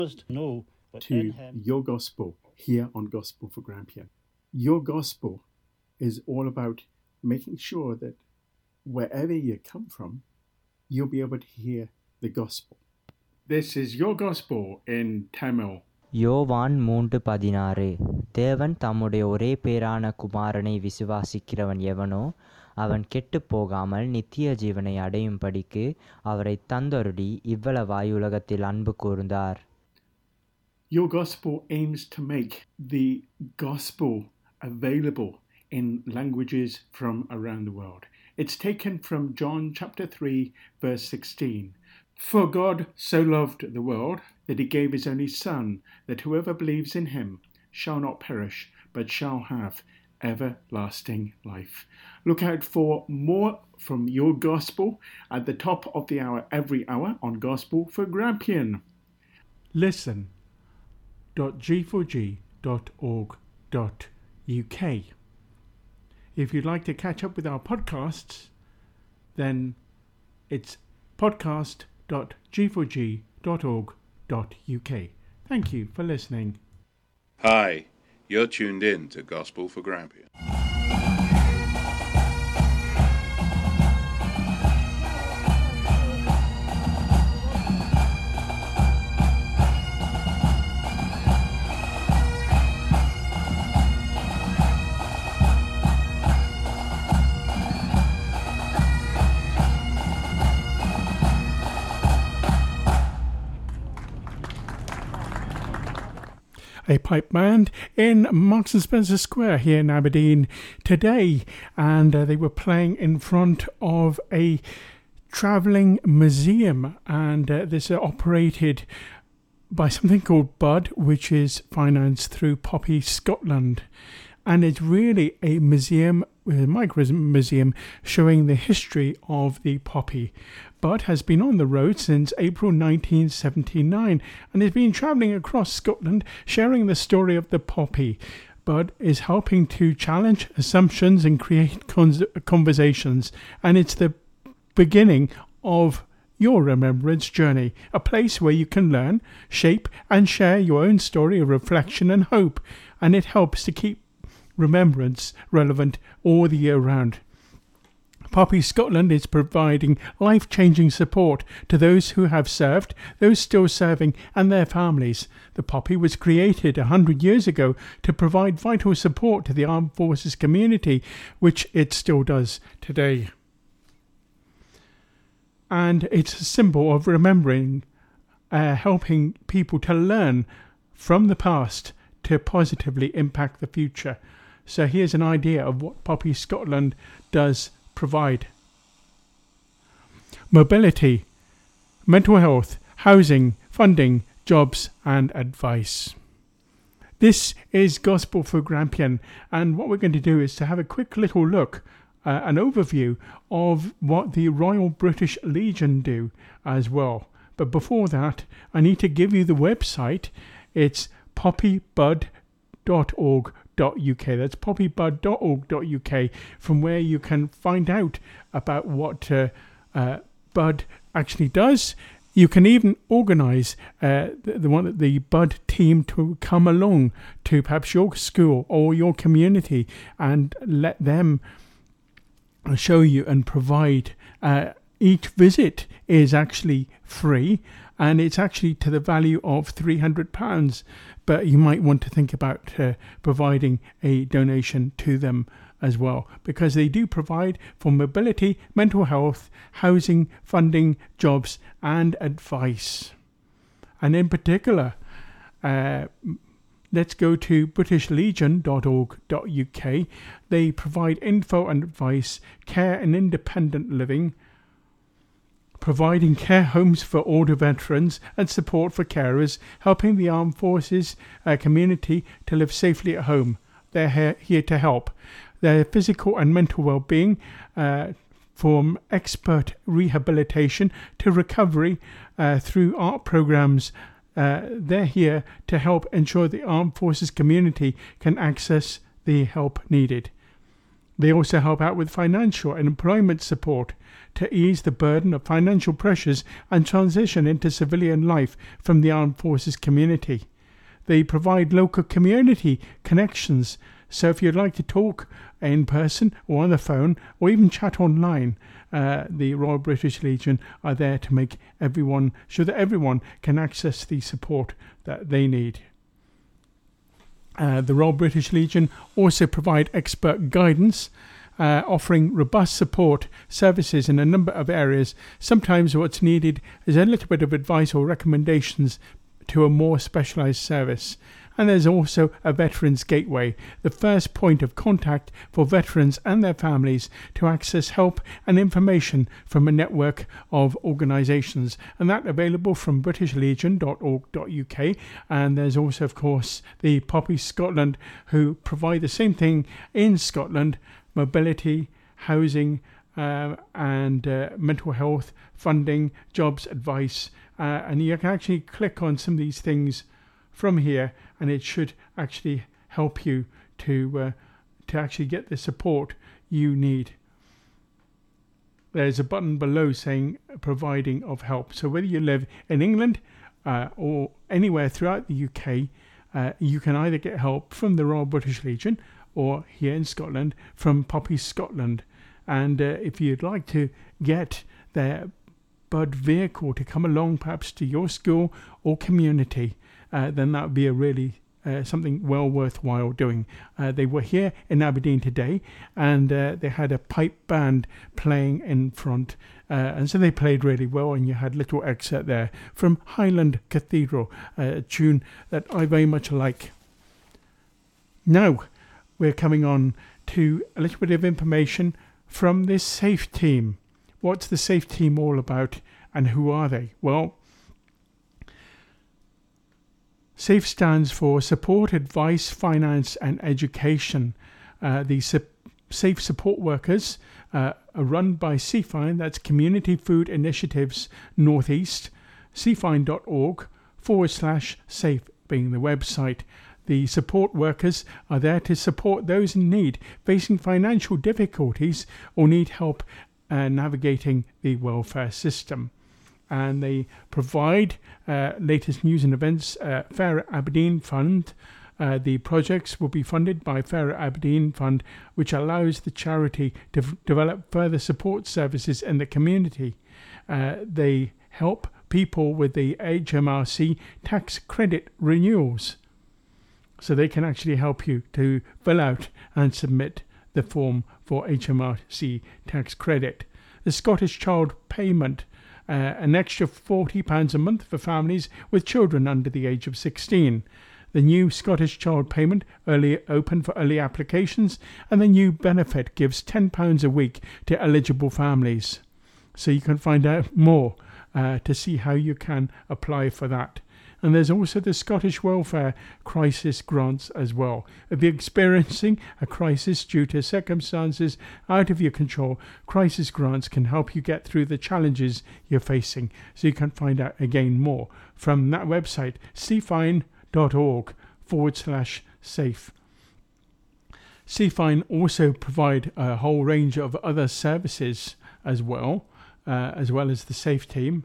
know to Your Gospel here on Gospel for Grampian. Your Gospel is all about making sure that wherever you come from, you'll be able to hear the Gospel. This is Your Gospel in Tamil. யோவான் 3:16 தேவன் தம்முடைய ஒரே பேரான குமாரனை விசுவாசிக்கிறவன் எவனோ அவன் கெட்டுப் போகாமல் நித்திய ஜீவனை அடையும்படிக்கு அவரை தந்தருளி இவ்வளவாய் உலகத்தில் அன்பு கூர்ந்தார். Your Gospel aims to make the Gospel available in languages from around the world. It's taken from John chapter 3 verse 16. For God so loved the world that he gave his only Son, that whoever believes in him shall not perish, but shall have everlasting life. Look out for more from Your Gospel at the top of the hour every hour on Gospel for Grampian. Listen.g4g.org.uk. If you'd like to catch up with our podcasts, then it's podcast.g4g.org.uk. Thank you for listening. Hi, you're tuned in to Gospel for Grampian. A pipe band in Marks and Spencer Square here in Aberdeen today, and they were playing in front of a travelling museum, and this is operated by something called Bud, which is financed through Poppy Scotland, and it's really a museum, a micro museum, showing the history of the poppy. Bud has been on the road since April 1979 and has been travelling across Scotland sharing the story of the poppy. Bud is helping to challenge assumptions and create conversations, and it's the beginning of your remembrance journey, a place where you can learn, shape and share your own story of reflection and hope, and it helps to keep remembrance relevant all the year round. Poppy Scotland is providing life-changing support to those who have served, those still serving and their families. The Poppy was created 100 years ago to provide vital support to the armed forces community, which it still does today. And it's a symbol of remembering, helping people to learn from the past to positively impact the future. So here's an idea of what Poppy Scotland does provide. Mobility, mental health, housing, funding, jobs and advice. This is Gospel for Grampian, and what we're going to do is to have a quick little look, an overview of what the Royal British Legion do as well. But before that, I need to give you the website. It's poppybud.org.uk. That's poppybud.org.uk, from where you can find out about what Bud actually does. You can even organise the Bud team to come along to perhaps your school or your community and let them show you and provide. Each visit is actually free, and it's actually to the value of £300. But you might want to think about providing a donation to them as well, because they do provide for mobility, mental health, housing, funding, jobs and advice. And in particular, let's go to britishlegion.org.uk. They provide info and advice, care and independent living, providing care homes for older veterans and support for carers, helping the armed forces community to live safely at home. They're here to help. Their physical and mental well-being, from expert rehabilitation to recovery through art programs. They're here to help ensure the armed forces community can access the help needed. They also help out with financial and employment support to ease the burden of financial pressures and transition into civilian life from the armed forces community. They provide local community connections, so if you'd like to talk in person or on the phone or even chat online, the Royal British Legion are there to make sure that everyone can access the support that they need. The Royal British Legion also provide expert guidance, offering robust support services in a number of areas. Sometimes what's needed is a little bit of advice or recommendations to a more specialised service. And there's also a Veterans Gateway, the first point of contact for veterans and their families to access help and information from a network of organisations. And that available from britishlegion.org.uk. And there's also, of course, the Poppy Scotland, who provide the same thing in Scotland: mobility, housing, and mental health, funding, jobs, advice. And you can actually click on some of these things from here, and it should actually help you to actually get the support you need. There's a button below saying providing of help. So whether you live in England or anywhere throughout the UK, you can either get help from the Royal British Legion or here in Scotland from Poppy Scotland. And if you'd like to get their Bud vehicle to come along perhaps to your school or community, then that would be a really something well worthwhile doing. They were here in Aberdeen today, and they had a pipe band playing in front, and so they played really well, and you had a little excerpt there from Highland Cathedral, a tune that I very much like. Now we're coming on to a little bit of information from this SAFE team. What's the SAFE team all about, and who are they? Well, SAFE stands for Support, Advice, Finance and Education. The SAFE support workers are run by CFINE, that's Community Food Initiatives Northeast, cfine.org/SAFE being the website. The support workers are there to support those in need, facing financial difficulties or need help navigating the welfare system. And they provide latest news and events. Fairer Aberdeen Fund. The projects will be funded by Fairer Aberdeen Fund, which allows the charity to develop further support services in the community. They help people with the HMRC tax credit renewals. So they can actually help you to fill out and submit the form for HMRC tax credit. The Scottish Child Payment, an extra £40 a month for families with children under the age of 16. The new Scottish Child Payment open for early applications, and the new benefit gives £10 a week to eligible families. So you can find out more to see how you can apply for that. And there's also the Scottish Welfare Crisis Grants as well. If you're experiencing a crisis due to circumstances out of your control, crisis grants can help you get through the challenges you're facing. So you can find out again more from that website, cfine.org/SAFE. CFINE also provide a whole range of other services as well as the SAFE team.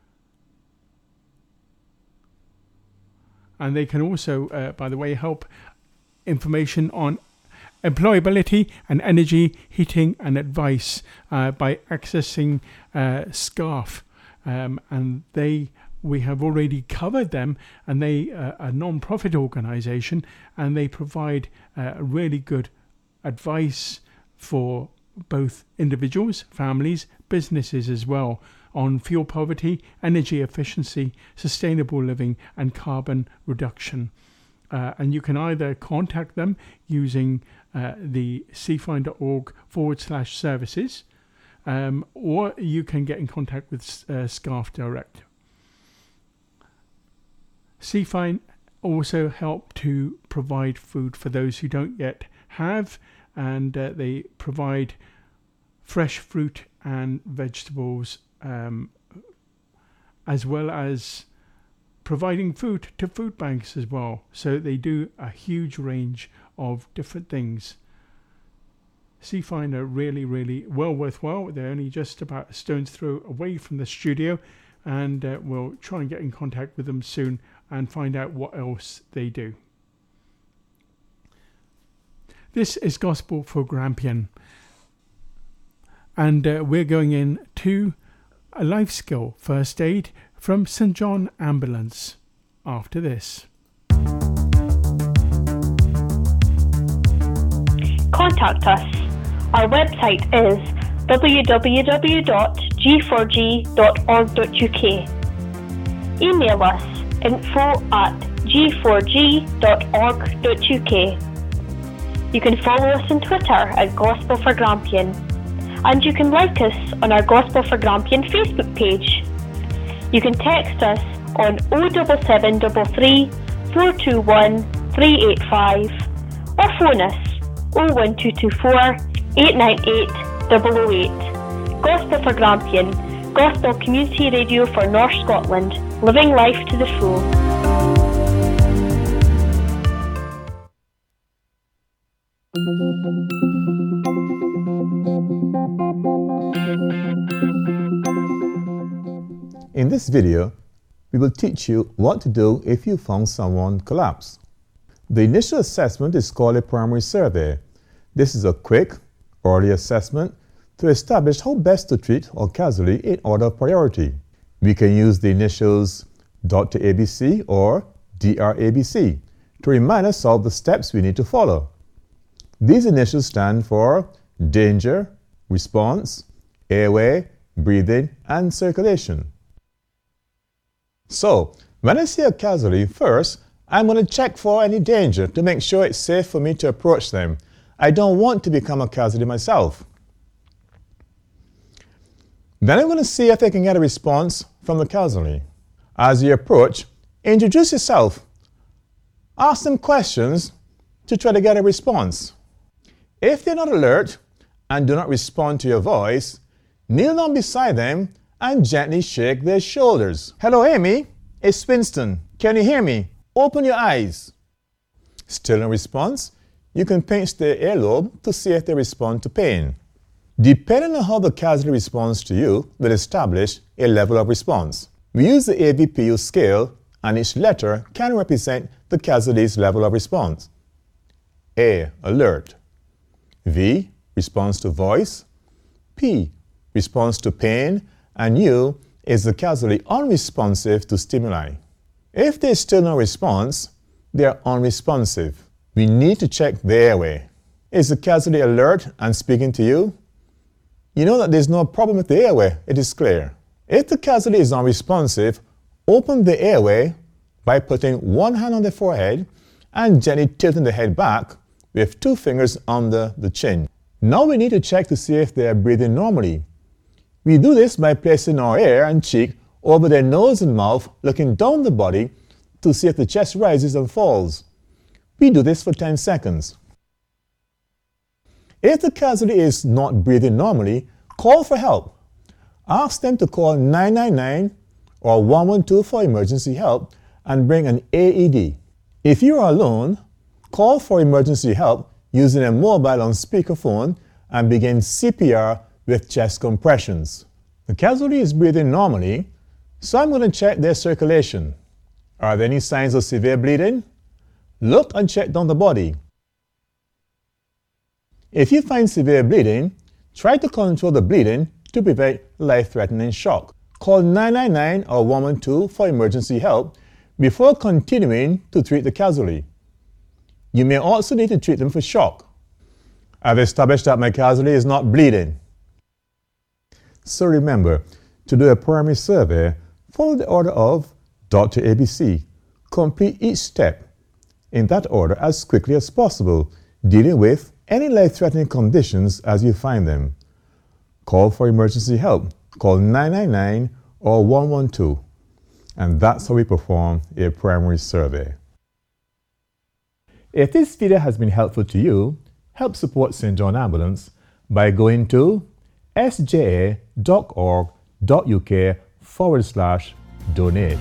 And they can also, by the way, help information on employability and energy, heating and advice by accessing SCARF. And we have already covered them, and they are a non-profit organisation, and they provide really good advice for both individuals, families, businesses as well, on fuel poverty, energy efficiency, sustainable living and carbon reduction. And you can either contact them using the cfine.org/services, or you can get in contact with SCARF Direct. CFINE also help to provide food for those who don't yet have, and they provide fresh fruit and vegetables, as well as providing food to food banks as well. So they do a huge range of different things. Seafine are really, really well worthwhile. They're only just about a stone's throw away from the studio, and we'll try and get in contact with them soon and find out what else they do. This is Gospel for Grampian, and we're going in to a life skill first aid from St John Ambulance after this. Contact us. Our website is www.g4g.org.uk. Email us info@g4g.org.uk. You can follow us on Twitter at Gospel for Grampian, and you can like us on our Gospel for Grampian Facebook page. You can text us on 07733 421 385 or phone us 01224 898 008. Gospel for Grampian, Gospel Community Radio for North Scotland, living life to the full. In this video, we will teach you what to do if you found someone collapse. The initial assessment is called a primary survey. This is a quick, early assessment to establish how best to treat a casualty in order of priority. We can use the initials Dr. ABC or DRABC to remind us of the steps we need to follow. These initials stand for danger, response, airway, breathing, and circulation. So, when I see a casualty, first, I'm going to check for any danger to make sure it's safe for me to approach them. I don't want to become a casualty myself. Then I'm going to see if I can get a response from the casualty. As you approach, introduce yourself. Ask them questions to try to get a response. If they're not alert and do not respond to your voice, kneel down beside them and gently shake their shoulders. Hello, Amy. It's Winston. Can you hear me? Open your eyes. Still no response? You can pinch their earlobe to see if they respond to pain. Depending on how the casualty responds to you, will establish a level of response. We use the AVPU scale, and each letter can represent the casualty's level of response. A, alert. V, response to voice. P, response to pain. And U is the casualty unresponsive to stimuli. If there's still no response, they are unresponsive. We need to check the airway. Is the casualty alert and speaking to you? You know that there's no problem with the airway, it is clear. If the casualty is unresponsive, open the airway by putting one hand on the forehead and gently tilting the head back with two fingers under the chin. Now we need to check to see if they are breathing normally. We do this by placing our ear and cheek over their nose and mouth, looking down the body to see if the chest rises and falls. We do this for 10 seconds. If the casualty is not breathing normally, call for help. Ask them to call 999 or 112 for emergency help and bring an AED. If you are alone, call for emergency help using a mobile on speakerphone and begin CPR with chest compressions. The casualty is breathing normally, so I'm going to check their circulation. Are there any signs of severe bleeding? Look and check down the body. If you find severe bleeding, try to control the bleeding to prevent life-threatening shock. Call 999 or 112 for emergency help before continuing to treat the casualty. You may also need to treat them for shock. I've established that my casualty is not bleeding. So remember, to do a primary survey, follow the order of Dr. ABC. Complete each step in that order as quickly as possible, dealing with any life-threatening conditions as you find them. Call for emergency help. Call 999 or 112. And that's how we perform a primary survey. If this video has been helpful to you, help support St. John Ambulance by going to sja.org.uk/donate.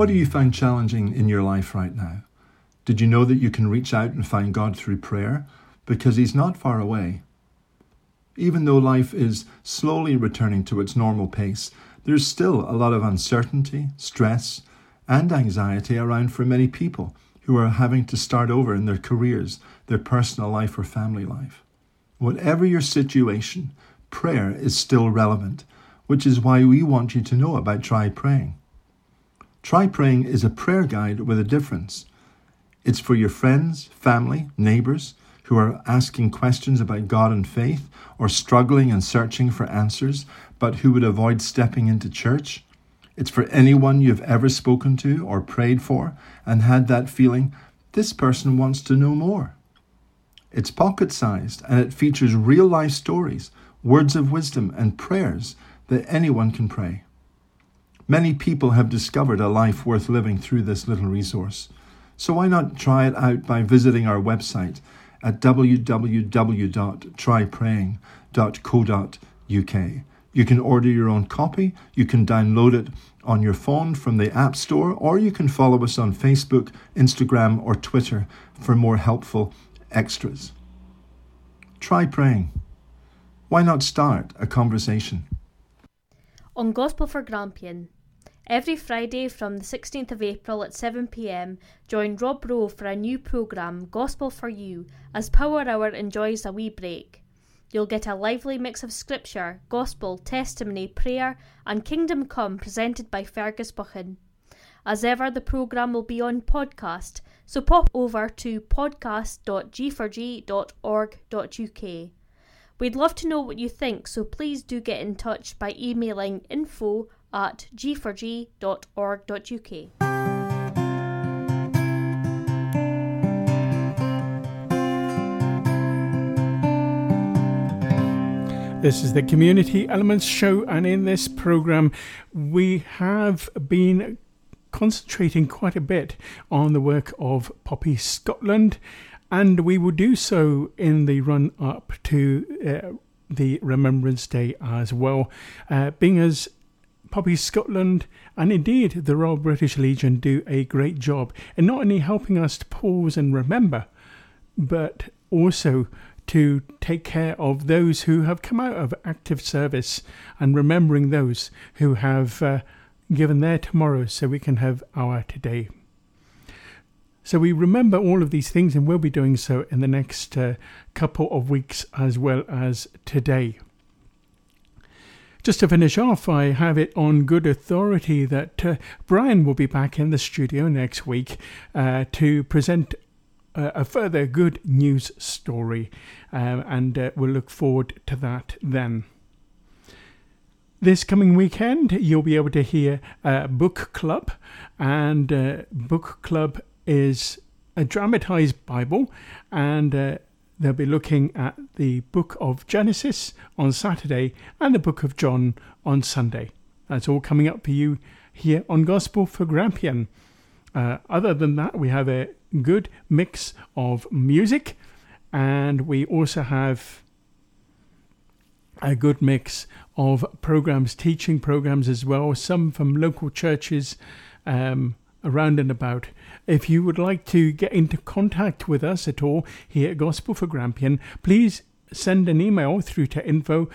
What do you find challenging in your life right now? Did you know that you can reach out and find God through prayer? Because He's not far away. Even though life is slowly returning to its normal pace, there's still a lot of uncertainty, stress, and anxiety around for many people who are having to start over in their careers, their personal life or family life. Whatever your situation, prayer is still relevant, which is why we want you to know about Try Praying. Try Praying is a prayer guide with a difference. It's for your friends, family, neighbours who are asking questions about God and faith or struggling and searching for answers, but who would avoid stepping into church. It's for anyone you've ever spoken to or prayed for and had that feeling, this person wants to know more. It's pocket-sized and it features real-life stories, words of wisdom and prayers that anyone can pray. Many people have discovered a life worth living through this little resource. So why not try it out by visiting our website at www.trypraying.co.uk. You can order your own copy, you can download it on your phone from the App Store, or you can follow us on Facebook, Instagram, or Twitter for more helpful extras. Try praying. Why not start a conversation? On Gospel for Grampian. Every Friday from the 16th of April at 7 p.m, join Rob Rowe for a new programme, Gospel for You, as Power Hour enjoys a wee break. You'll get a lively mix of scripture, gospel, testimony, prayer and Kingdom Come presented by Fergus Buchan. As ever, the programme will be on podcast, so pop over to podcast.g4g.org.uk. We'd love to know what you think, so please do get in touch by emailing info@g4g.org.uk. This is the Community Elements Show, and in this programme we have been concentrating quite a bit on the work of Poppy Scotland, and we will do so in the run-up to the Remembrance Day as well, being as Poppy Scotland and indeed the Royal British Legion do a great job in not only helping us to pause and remember, but also to take care of those who have come out of active service and remembering those who have given their tomorrow so we can have our today. So we remember all of these things, and we'll be doing so in the next couple of weeks as well as today. Just to finish off, I have it on good authority that Brian will be back in the studio next week to present a further good news story, and we'll look forward to that then. This coming weekend, you'll be able to hear Book Club, and Book Club is a dramatised Bible, and they'll be looking at the book of Genesis on Saturday and the book of John on Sunday. That's all coming up for you here on Gospel for Grampian. Other than that, we have a good mix of music, and we also have a good mix of programs, teaching programs as well, some from local churches around and about. If you would like to get into contact with us at all here at Gospel for Grampian, please send an email through to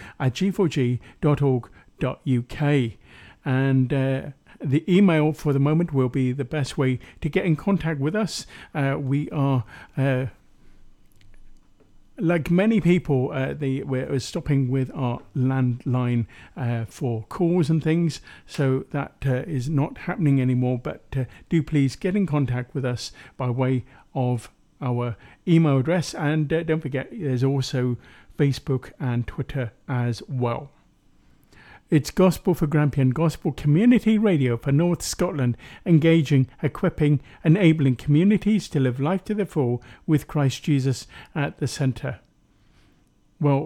info@g4g.org.uk, and the email for the moment will be the best way to get in contact with us. We are, like many people, we're stopping with our landline for calls and things, so that is not happening anymore. But do please get in contact with us by way of our email address, and don't forget there's also Facebook and Twitter as well. It's Gospel for Grampian, Gospel Community Radio for North Scotland, engaging, equipping, enabling communities to live life to the full with Christ Jesus at the centre. Well,